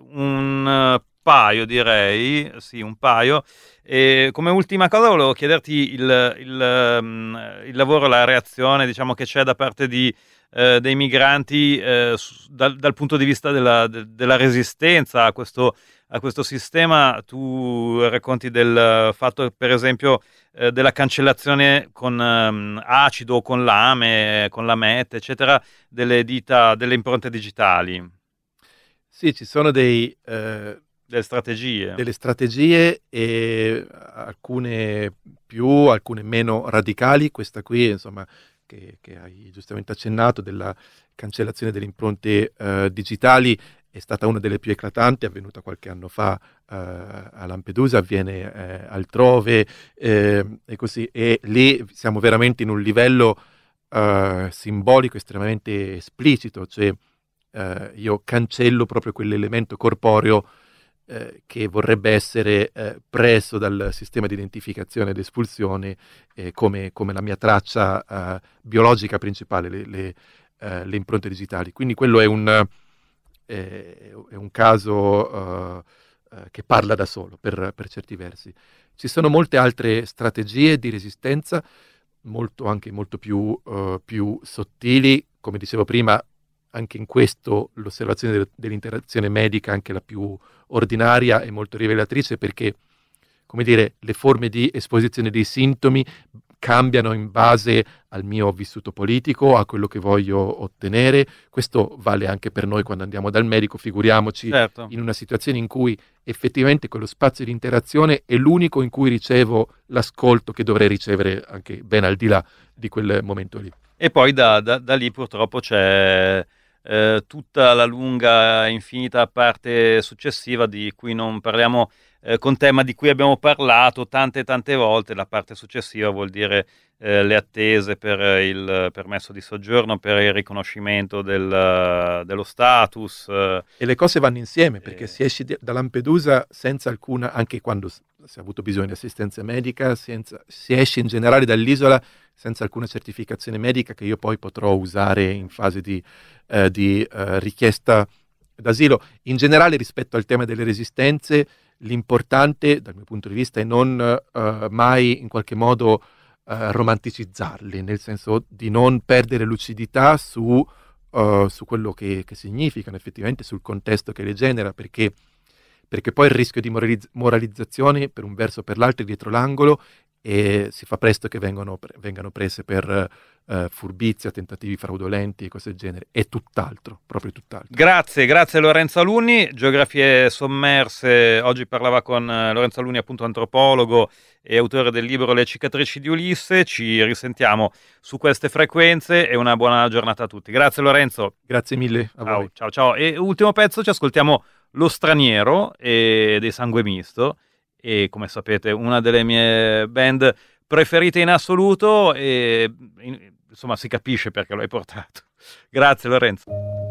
un uh, paio direi, sì un paio. E come ultima cosa volevo chiederti il, il, um, il lavoro, la reazione diciamo che c'è da parte di, eh, dei migranti eh, su, dal, dal punto di vista della, de, della resistenza a questo, a questo sistema. Tu racconti del fatto per esempio eh, della cancellazione con um, acido, con lame, con lamette eccetera delle dita, delle impronte digitali. Sì, ci sono dei... Eh... Delle strategie. Delle strategie e alcune più, alcune meno radicali. Questa qui, insomma, che, che hai giustamente accennato, della cancellazione delle impronte uh, digitali, è stata una delle più eclatanti, è avvenuta qualche anno fa uh, a Lampedusa, avviene uh, altrove, uh, e così. E lì siamo veramente in un livello uh, simbolico estremamente esplicito, cioè uh, io cancello proprio quell'elemento corporeo Eh, che vorrebbe essere eh, preso dal sistema di identificazione ed espulsione eh, come, come la mia traccia eh, biologica principale, le, le, eh, le impronte digitali. Quindi quello è un, eh, è un caso eh, che parla da solo per, per certi versi. Ci sono molte altre strategie di resistenza, molto, anche molto più, uh, più sottili, come dicevo prima. Anche in questo l'osservazione del, dell'interazione medica, anche la più ordinaria, è molto rivelatrice perché, come dire, le forme di esposizione dei sintomi cambiano in base al mio vissuto politico, a quello che voglio ottenere. Questo vale anche per noi quando andiamo dal medico, figuriamoci certo. in una situazione in cui effettivamente quello spazio di interazione è l'unico in cui ricevo l'ascolto che dovrei ricevere anche ben al di là di quel momento lì. E poi da, da, da lì purtroppo c'è eh, tutta la lunga, infinita parte successiva di cui non parliamo eh, con te, ma di cui abbiamo parlato tante tante volte. La parte successiva vuol dire eh, le attese per il permesso di soggiorno, per il riconoscimento del, dello status. Eh, e le cose vanno insieme, perché eh, si esce da Lampedusa senza alcuna, anche quando si è avuto bisogno di assistenza medica, senza, si esce in generale dall'isola senza alcuna certificazione medica che io poi potrò usare in fase di, eh, di eh, richiesta d'asilo. In generale, rispetto al tema delle resistenze, l'importante dal mio punto di vista è non eh, mai in qualche modo eh, romanticizzarli, nel senso di non perdere lucidità su, uh, su quello che, che significano effettivamente, sul contesto che le genera, perché, perché poi il rischio di moralizz- moralizzazione per un verso o per l'altro è dietro l'angolo, e si fa presto che vengono, pre- vengano prese per uh, furbizia, tentativi fraudolenti e cose del genere. È tutt'altro, proprio tutt'altro. Grazie, grazie Lorenzo Alunni. Geografie sommerse, oggi parlava con Lorenzo Alunni, appunto antropologo e autore del libro Le cicatrici di Ulisse. Ci risentiamo su queste frequenze e una buona giornata a tutti. Grazie Lorenzo. Grazie mille a ciao, voi. Ciao, ciao. E ultimo pezzo, ci ascoltiamo Lo Straniero e dei Sangue Misto. E come sapete una delle mie band preferite in assoluto, e insomma si capisce perché lo hai portato. Grazie Lorenzo.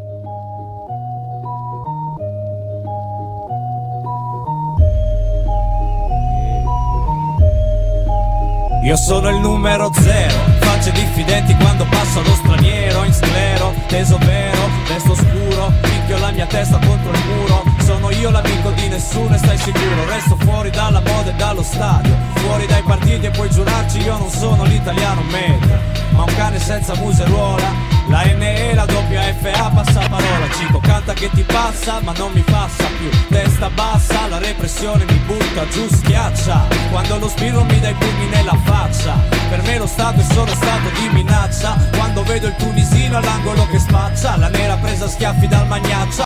Io sono il numero zero, facce diffidenti quando passa lo straniero. In sclero, teso vero, resto scuro, picchio la mia testa contro il muro. Sono io l'amico di nessuno e stai sicuro. Resto fuori dalla moda e dallo stadio, fuori dai partiti e puoi giurarci io non sono l'italiano medio, ma un cane senza museruola. La N E, la doppia F A, passa parola. Cico canta che ti passa ma non mi passa più. Testa bassa, la repressione mi butta giù, schiaccia. Quando lo spirito mi dà i pugni nella faccia. Per me lo Stato è solo stato di minaccia. Quando vedo il tunisino all'angolo che spaccia, la nera presa a schiaffi dal magnaccia.